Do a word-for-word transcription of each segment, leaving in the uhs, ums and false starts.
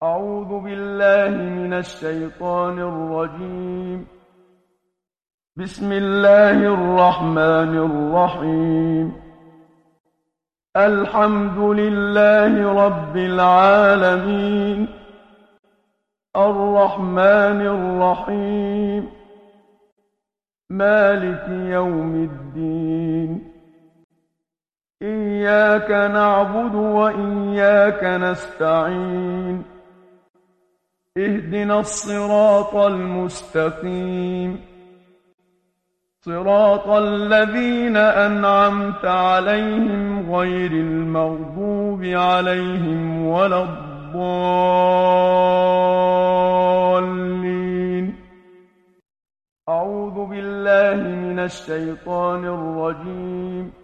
أعوذ بالله من الشيطان الرجيم. بسم الله الرحمن الرحيم. الحمد لله رب العالمين، الرحمن الرحيم، مالك يوم الدين. إياك نعبد وإياك نستعين. اهدنا الصراط المستقيم، صراط الذين أنعمت عليهم غير المغضوب عليهم ولا الضالين. أعوذ بالله من الشيطان الرجيم.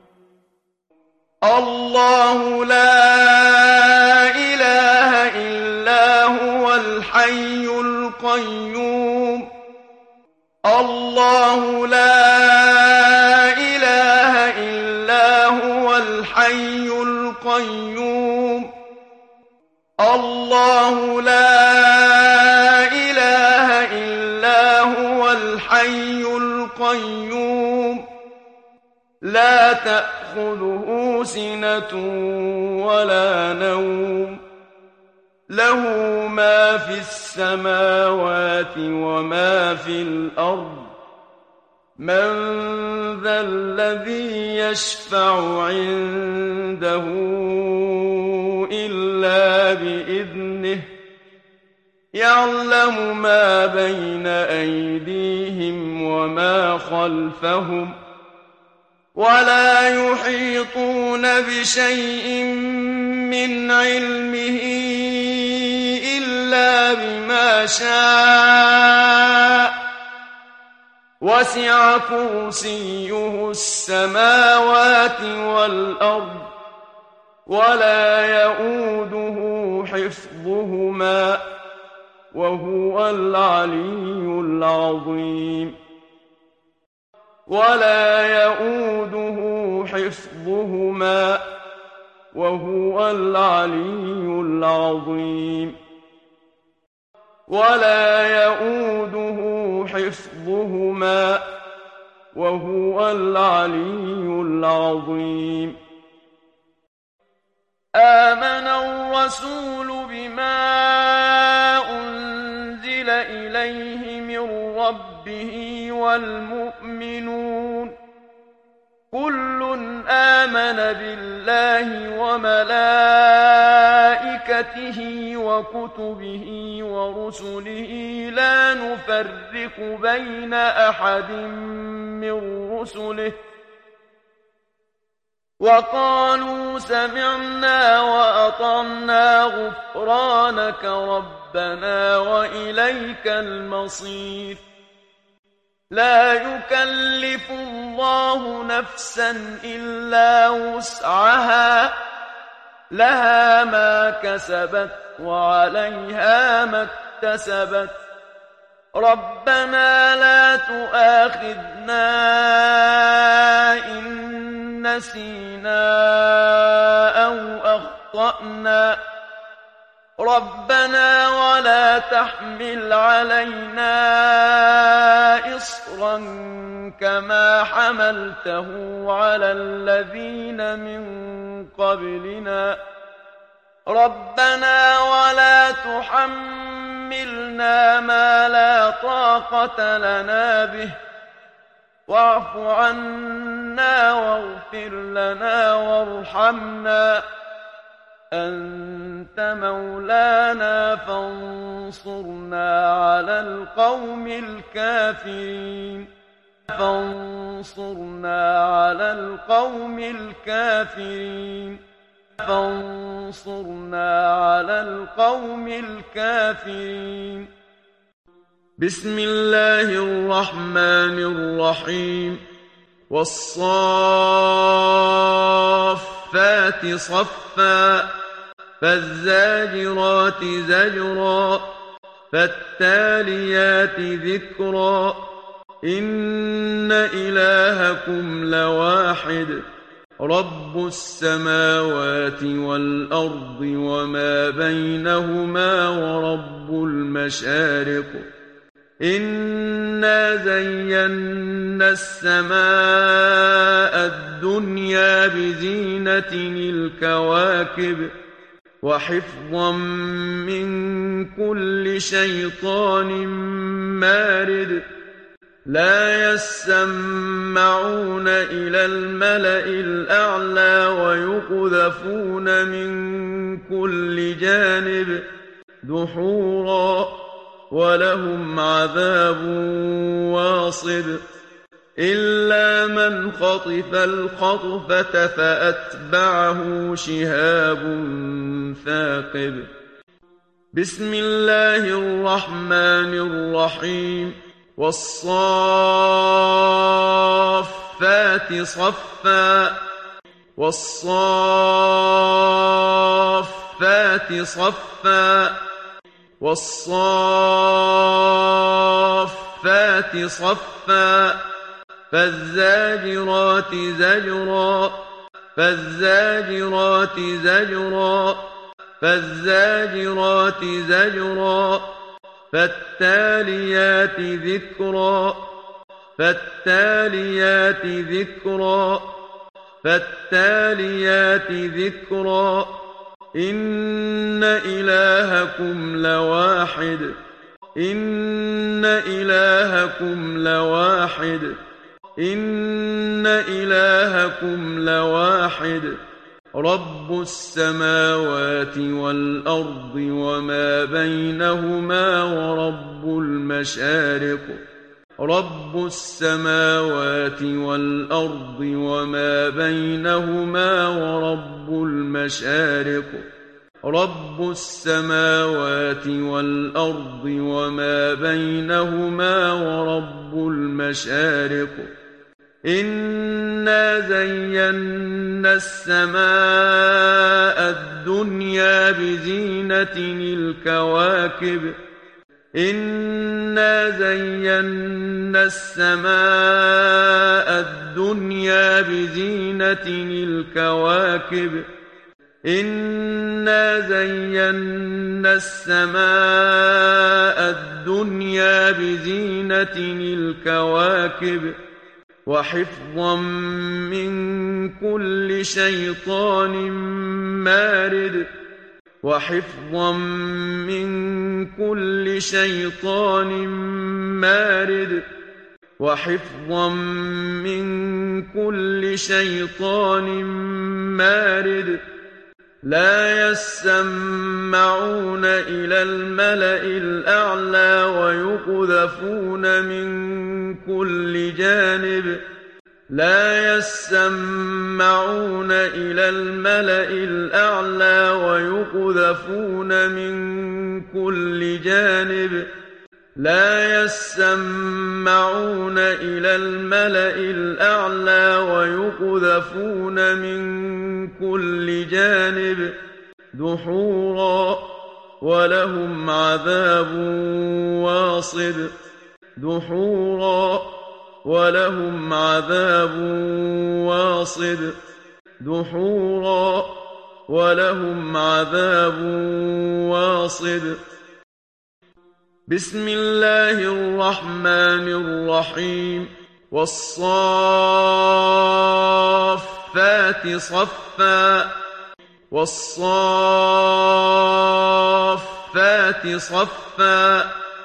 الله لا إله إلا هو الحي القيوم. الله لا إله إلا هو الحي القيوم. الله لا إله إلا هو الحي القيوم. لا تأخذه سنة ولا نوم. له ما في السماوات وما في الأرض. من ذا الذي يشفع عنده إلا بإذنه. يعلم ما بين أيديهم وما خلفهم، ولا يحيطون بشيء من علمه إلا بما شاء. وسع كرسيه السماوات والأرض، ولا يئوده حفظهما، وهو العلي العظيم. ولا يئوده حفظهما، وهو العلي العظيم. ولا يئوده حفظهما، وهو العلي العظيم. آمن الرسول بما أنزل إليه من ربه والمؤمنون كل آمن بالله وملائكته وكتبه ورسله لا نفرق بين أحد من رسله، وقالوا سمعنا وأطعنا غفرانك ربنا وإليك المصير. لا يكلف الله نفسا إلا وسعها، لها ما كسبت وعليها ما اكتسبت. ربنا لا تؤاخذنا إن نسينا أو أخطأنا. ربنا ولا تحمل علينا إصرا كما حملته على الذين من قبلنا. ربنا ولا تحملنا ما لا طاقة لنا به، واعف عنا واغفر لنا وارحمنا. أنت مولانا فانصرنا على القوم الكافرين. فانصرنا على القوم الكافرين. فانصرنا على القوم الكافرين. بسم الله الرحمن الرحيم. والصافات صفا، فالزاجرات زجرا، فالتاليات ذكرا. إن إلهكم لواحد رب السماوات والأرض وما بينهما ورب المشارق إنا زينا السماء الدنيا بزينة الكواكب وحفظا من كل شيطان مارد لا يسمعون إلى الملأ الأعلى ويقذفون من كل جانب دحورا ولهم عذاب واصب إلا من خطف الخطفة فأتبعه شهاب ثاقب بسم الله الرحمن الرحيم والصافات صفا والصافات صفا والصافات صفا فالزاجرات زجرا فالزاجرات زجرا فالزاجرات زجرا فالتاليات ذكرا فالتاليات ذكرا فالتاليات ذكرا إن إلهكم لواحد إن إلهكم لواحد إن إلهكم لواحد رب السماوات والأرض وما بينهما ورب المشارق رب السماوات والأرض وما بينهما ورب المشارق رب السماوات والأرض وما بينهما ورب المشارق إنا زينا السماء الدنيا بزينة الكواكب إنا زينا السماء الدنيا بزينة الكواكب إنا زينا السماء الدنيا بزينة الكواكب وحفظا من كل شيطان مارد وحفظا من كل شيطان مارد وحفظا من كل شيطان مارد لا يسمعون إلى الملأ الأعلى ويقذفون من كل جانب لا يسمعون إلى الملأ الأعلى ويقذفون من كل جانب لا يسمعون إلى الملأ الأعلى ويقذفون من كل جانب دحورا ولهم عذاب واصب دحورا ولهم عذاب واصب دحورا ولهم عذاب واصب بسم الله الرحمن الرحيم والصافات صفا والصافات صفا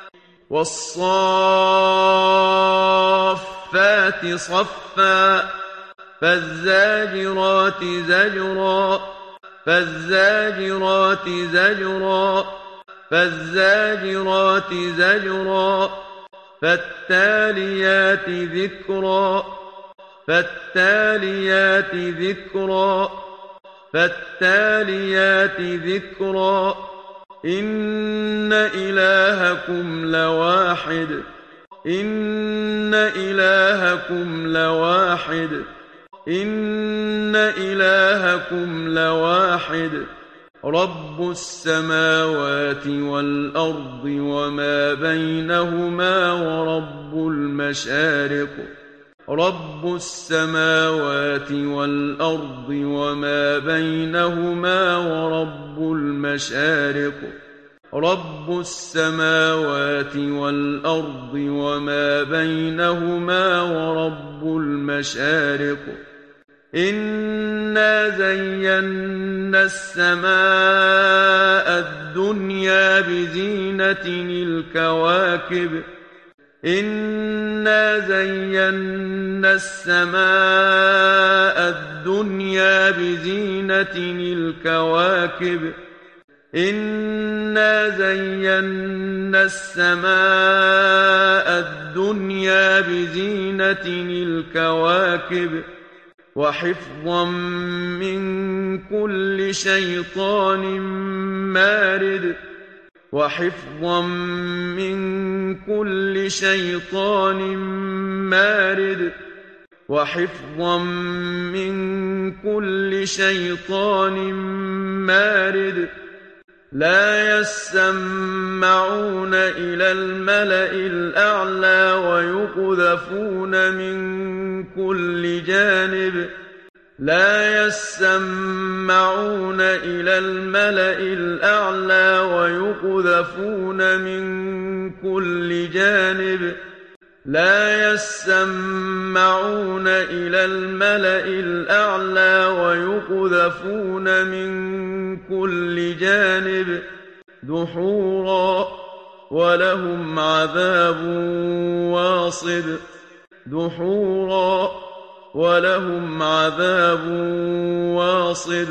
والصافات صفا فالزاجرات زجرا فالزاجرات زجرا فالزاجرات زجرا فالتاليات ذكرا فالتاليات ذكرا فالتاليات ذكرا إن إلهكم لواحد إن إلهكم لواحد إن إلهكم لواحد رب السماوات والأرض وما بينهما ورب المشارق رب السماوات والأرض وما بينهما ورب المشارق رب السماوات والأرض وما بينهما ورب المشارق إنا زينا السماء الدنيا بزينة الكواكب إنا زينا السماء الدنيا بزينة الكواكب إنا زينا السماء الدنيا بزينة الكواكب وحفظا من كل شيطان مارد وحفظا من كل شيطان مارد وحفظا من كل شيطان مارد لا يسمعون إلى الملأ الأعلى ويقذفون من كل جانب لا يسمعون إلى الملأ الأعلى ويقذفون من كل جانب لا يسمعون إلى الملأ الأعلى ويقذفون من كل جانب دحورا ولهم عذاب واصب دحورا ولهم عذاب واصب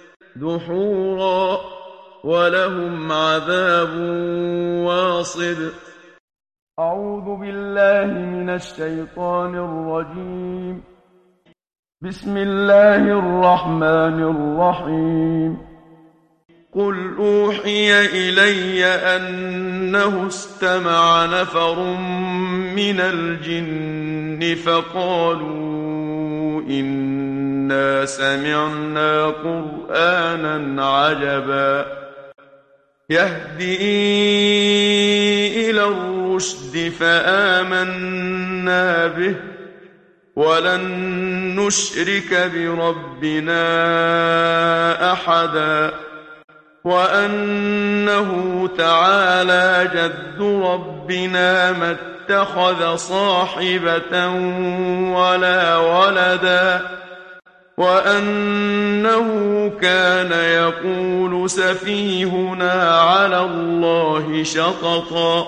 دحورا ولهم عذاب واصب. أعوذ بالله من الشيطان الرجيم. بسم الله الرحمن الرحيم. قل أوحي إلي أنه استمع نفر من الجن فقالوا إنا سمعنا قرآنا عجبا يهدي إلى الرشد فآمنا به ولن نشرك بربنا أحدا وأنه تعالى جد ربنا ما اتخذ صاحبة ولا ولدا وأنه كان يقول سفيهنا على الله شططا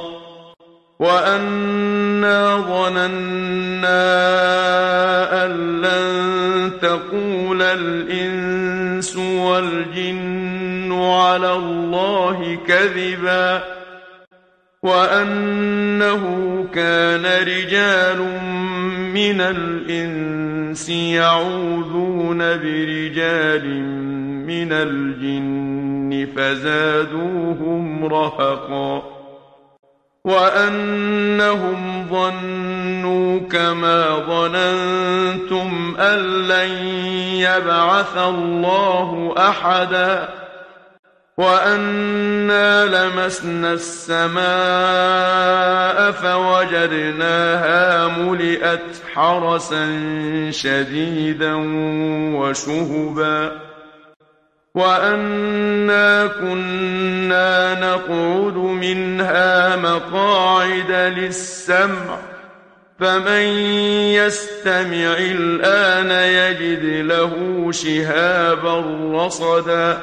وأنا ظننا أن لن تقول الإنس والجن على الله كذبا وأنه كان رجال من الإنس يعوذون برجال من الجن فزادوهم رهقا وأنهم ظنوا كما ظننتم أن لن يبعث الله أحدا وأنا لمسنا السماء فوجدناها ملئت حرسا شديدا وشهبا وأنا كنا نقعد منها مقاعد للسمع فمن يستمع الآن يجد له شهابا رصدا.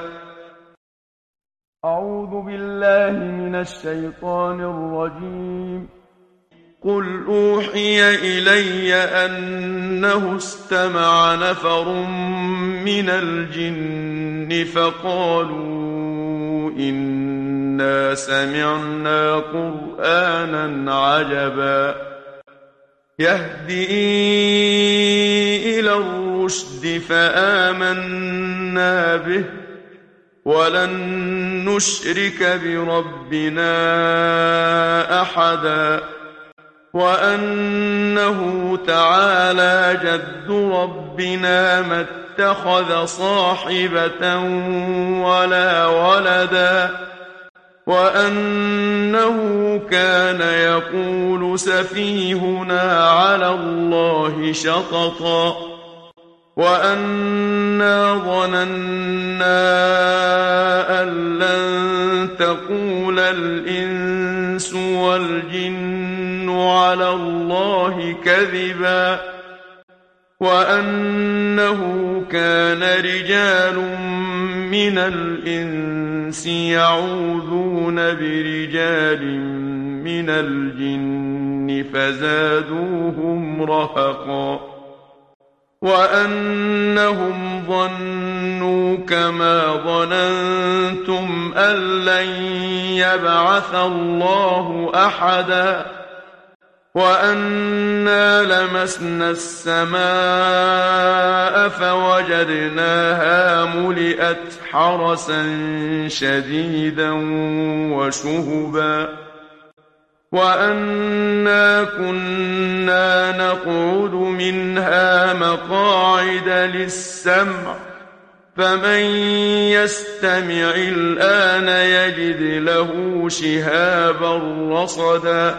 أعوذ بالله من الشيطان الرجيم. قل أوحي إلي أنه استمع نفر من الجن فقالوا إنا سمعنا قرآنا عجبا يهدي إلى الرشد فآمنا به ولن نشرك بربنا أحدا وأنه تعالى جد ربنا ما اتخذ صاحبة ولا ولدا وأنه كان يقول سفيهنا على الله شططا وأنا ظننا أن لن تقول الإنس والجن على الله كذبا وأنه كان رجال من الإنس يعوذون برجال من الجن فزادوهم رهقا وأنهم ظنوا كما ظننتم أن لن يبعث الله أحدا وأنا لمسنا السماء فوجدناها ملئت حرسا شديدا وشهبا وأنا كنا نقعد منها مقاعد للسمع فمن يستمع الآن يجد له شهابا رصدا.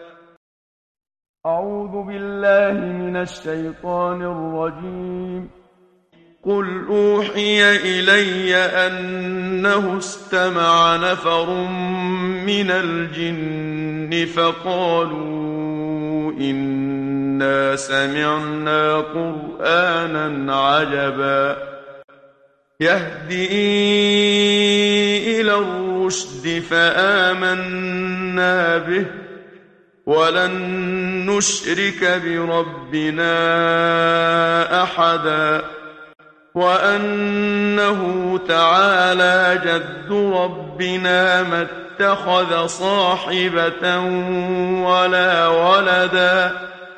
أعوذ بالله من الشيطان الرجيم. قل أوحي إلي أنه استمع نفر من الجن فقالوا إنا سمعنا قرآنا عجبا يهدي إلى الرشد فآمنا به ولن نشرك بربنا أحدا وأنه تعالى جد ربنا ما اتخذ صاحبة ولا ولدا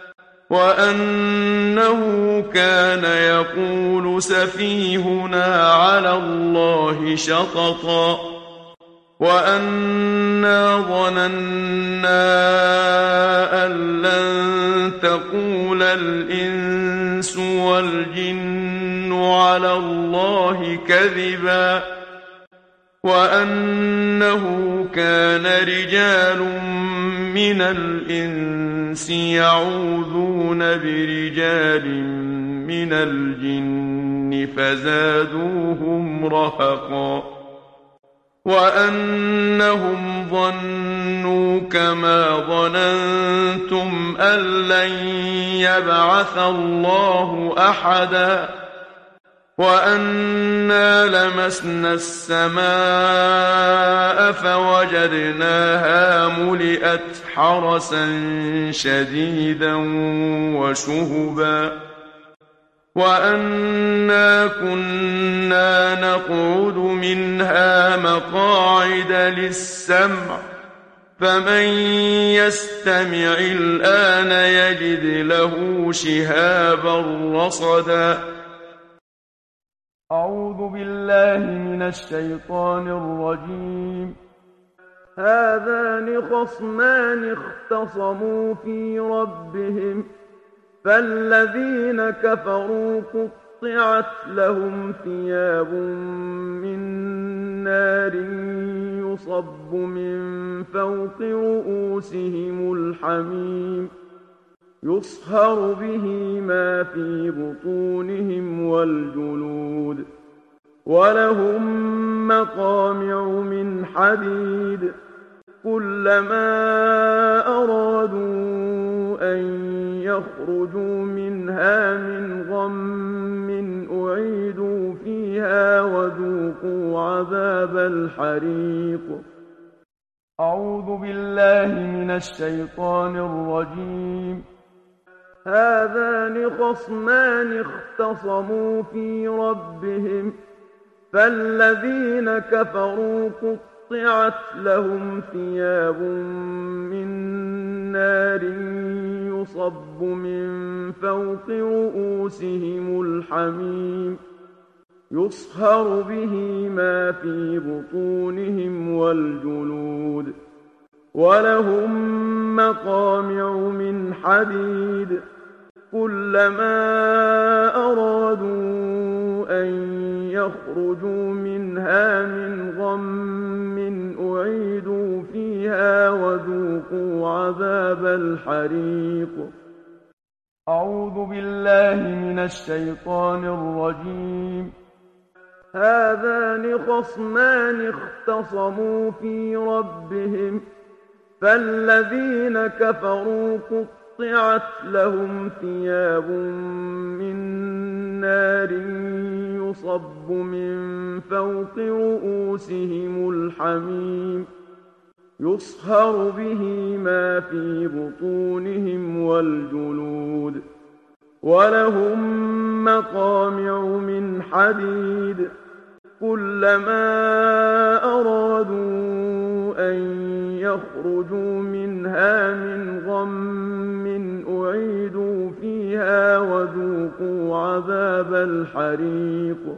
وأنه كان يقول سفيهنا على الله شططا وأنا ظننا أن لن تقول الإنس والجن على الله كذبا وأنه كان رجال من الإنس يعوذون برجال من الجن فزادوهم رهقا وأنهم ظنوا كما ظننتم أن لن يبعث الله أحدا وأنا لمسنا السماء فوجدناها ملئت حرسا شديدا وشهبا وأنا كنا نقعد منها مقاعد للسمع فمن يستمع الآن يجد له شهابا رصدا. أعوذ بالله من الشيطان الرجيم. هذان خصمان اختصموا في ربهم فالذين كفروا قطعت لهم ثياب من نار يصب من فوق رؤوسهم الحميم يصهر به ما في بطونهم والجلود ولهم مقامع من حديد كلما أرادوا أن يخرجوا منها من غم أعيدوا فيها وذوقوا عذاب الحريق. أعوذ بالله من الشيطان الرجيم. هذان خصمان اختصموا في ربهم فالذين كفروا قطعت لهم ثياب من نار يصب من فوق رؤوسهم الحميم يصهر به ما في بطونهم والجلود ولهم مقامع من حديد كلما أرادوا أن يخرجوا منها من غم أعيدوا عذاب الحريق. أعوذ بالله من الشيطان الرجيم. هذان خصمان اختصموا في ربهم فالذين كفروا قطعت لهم ثياب من نار يصب من فوق رؤوسهم الحميم يصهر به ما في بطونهم والجلود ولهم مقامع من حديد كلما أرادوا أن يخرجوا منها من غم أعيدوا فيها وذوقوا عذاب الحريق.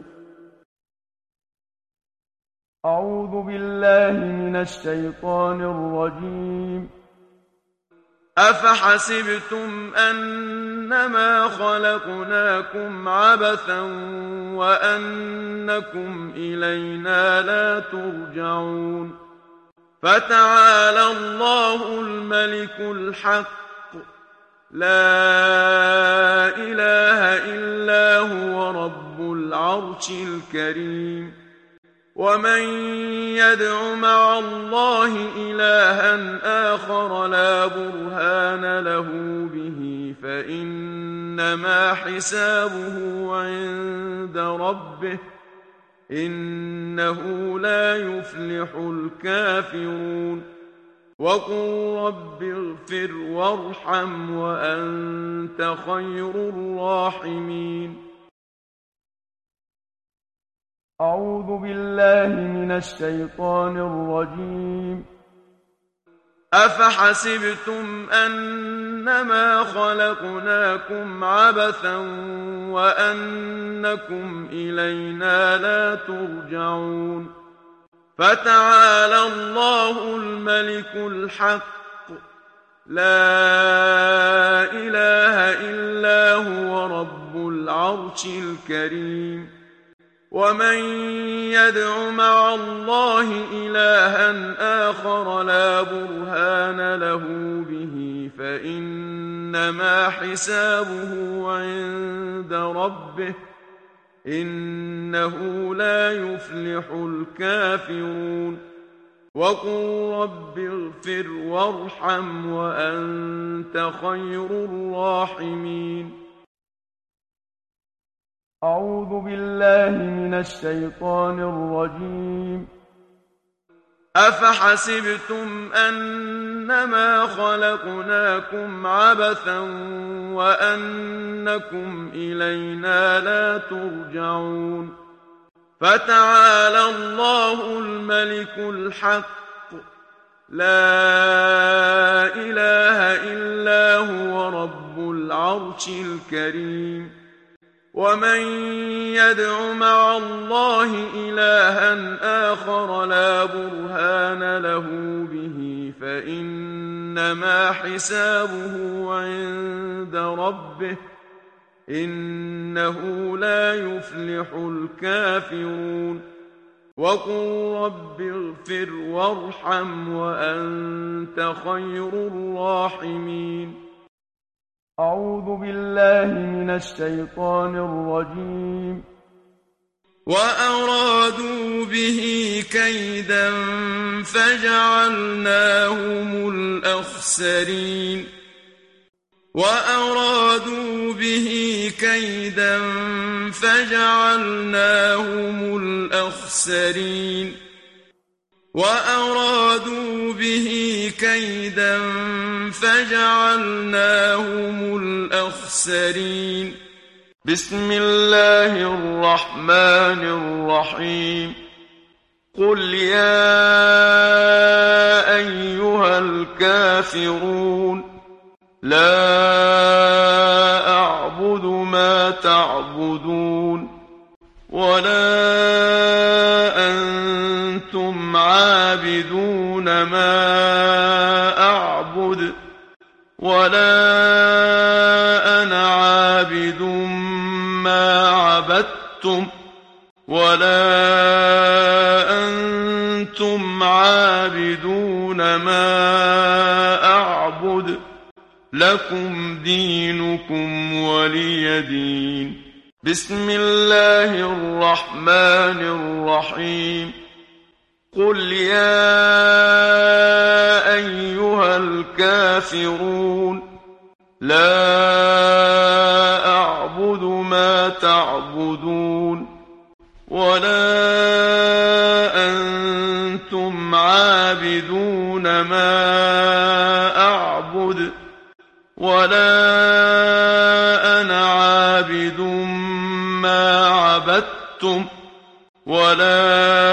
أعوذ بالله من الشيطان الرجيم. أفحسبتم أنما خلقناكم عبثا وأنكم إلينا لا ترجعون فتعالى الله الملك الحق لا إله إلا هو رب العرش الكريم. ومن يدع مع الله إلها آخر لا برهان له به فإنما حسابه عند ربه إنه لا يفلح الكافرون. وقل رب اغفر وارحم وأنت خير الراحمين. أعوذ بالله من الشيطان الرجيم. أفحسبتم أنما خلقناكم عبثا وأنكم إلينا لا ترجعون فتعالى الله الملك الحق لا إله إلا هو رب العرش الكريم. ومن يدع مع الله إلها آخر لا برهان له به فإنما حسابه عند ربه إنه لا يفلح الكافرون. وقل رب اغفر وارحم وأنت خير الراحمين. أعوذ بالله من الشيطان الرجيم. أفحسبتم أنما خلقناكم عبثا وأنكم إلينا لا ترجعون فتعالى الله الملك الحق لا إله إلا هو رب العرش الكريم. ومن يدع مع الله إلها آخر لا برهان له به فإنما حسابه عند ربه إنه لا يفلح الكافرون. وقل رب اغفر وارحم وأنت خير الراحمين. أعوذ بالله من الشيطان الرجيم. وأرادوا به كيدا فجعلناهم الأخسرين وأرادوا به كيدا فجعلناهم الأخسرين وأرادوا به كيدا فجعلناهم الأخسرين. بسم الله الرحمن الرحيم. قل يا أيها الكافرون لا أعبد ما تعبدون ولا أنتم عابدون ما أعبد ولا أنا عابد ما عبدتم ولا أنتم أنتم عابدون ما أعبد لكم دينكم ولي دين. بسم الله الرحمن الرحيم. قل يا أيها الكافرون لا أعبد ما تعبدون ولا أنتم عابدون ما أعبد ولا أنا عابد ما عبدتم ولا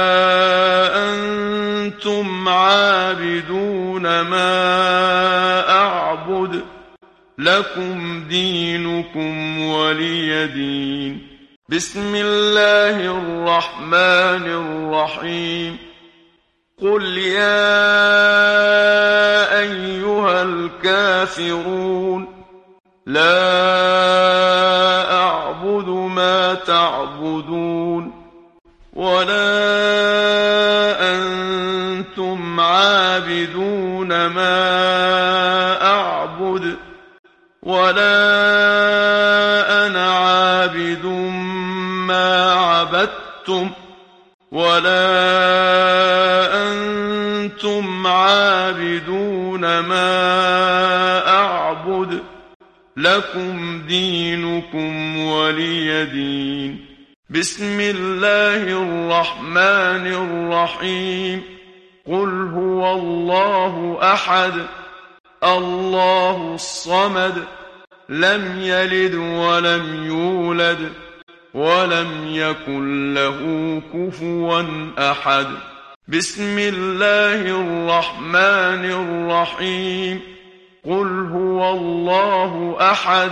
أنتم عابدون ما أعبد لكم دينكم ولي دين. بسم الله الرحمن الرحيم. قل يا أيها الكافرون لا أعبد ما تعبدون ولا أنتم عابدون ما أعبد ولا أنا عابد ما عبدتم ولا أنتم عابدون ما أعبد لكم دينكم ولي دين. بسم الله الرحمن الرحيم. قل هو الله أحد الله الصمد لم يلد ولم يولد ولم يكن له كفوا أحد. بسم الله الرحمن الرحيم. قل هو الله أحد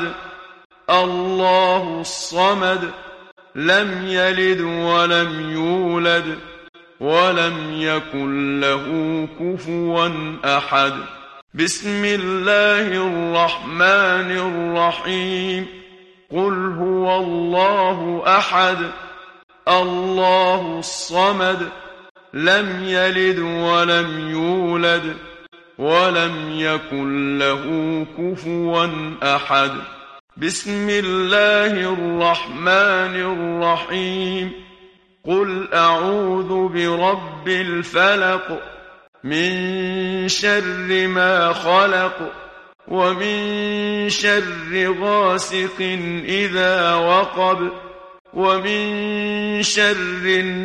الله الصمد لم يلد ولم يولد ولم يكن له كفوا أحد. بسم الله الرحمن الرحيم. قل هو الله أحد الله الصمد لم يلد ولم يولد ولم يكن له كفوا أحد. بسم الله الرحمن الرحيم. قل أعوذ برب الفلق من شر ما خلق ومن شر غاسق إذا وقب ومن شر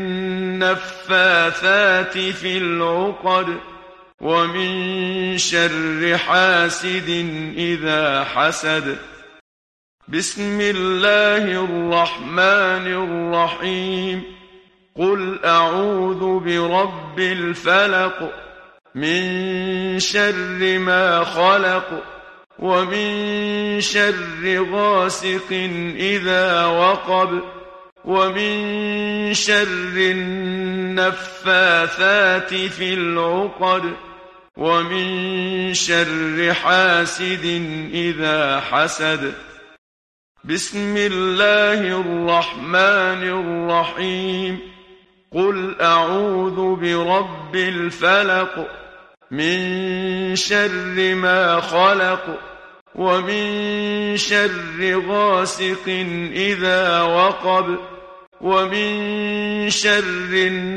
النفاثات في العقد ومن شر حاسد إذا حسد. بسم الله الرحمن الرحيم. قل أعوذ برب الفلق من شر ما خلق ومن شر غاسق إذا وقب ومن شر النفاثات في العقد ومن شر حاسد إذا حسد. بسم الله الرحمن الرحيم. قل أعوذ برب الفلق من شر ما خلق ومن شر غاسق إذا وقب ومن شر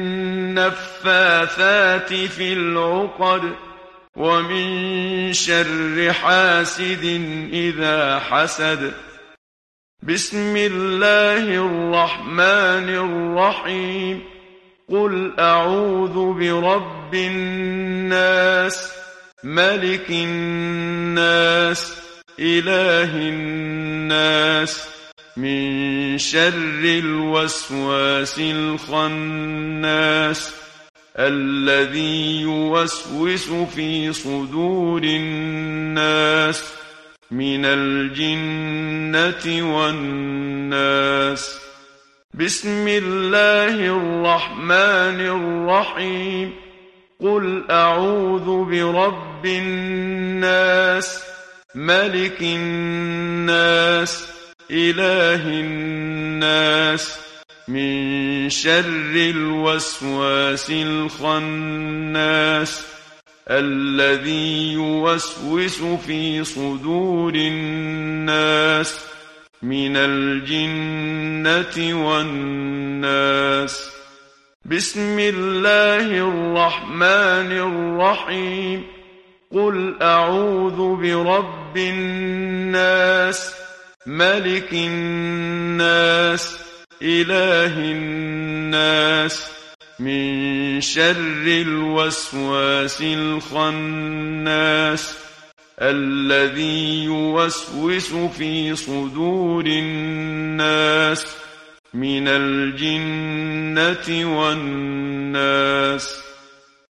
النفاثات في العقد ومن شر حاسد إذا حسد. بسم الله الرحمن الرحيم. قل أعوذ برب الناس ملك الناس إله الناس من شر الوسواس الخناس الذي يوسوس في صدور الناس من الجنة والناس. بسم الله الرحمن الرحيم. قل أعوذ برب الناس ملك الناس إله الناس من شر الوسواس الخناس الذي يوسوس في صدور الناس من الجنة والناس. بسم الله الرحمن الرحيم. قل أعوذ برب الناس ملك الناس إله الناس من شر الوسواس الخناس الذي يوسوس في صدور الناس من الجنة والناس.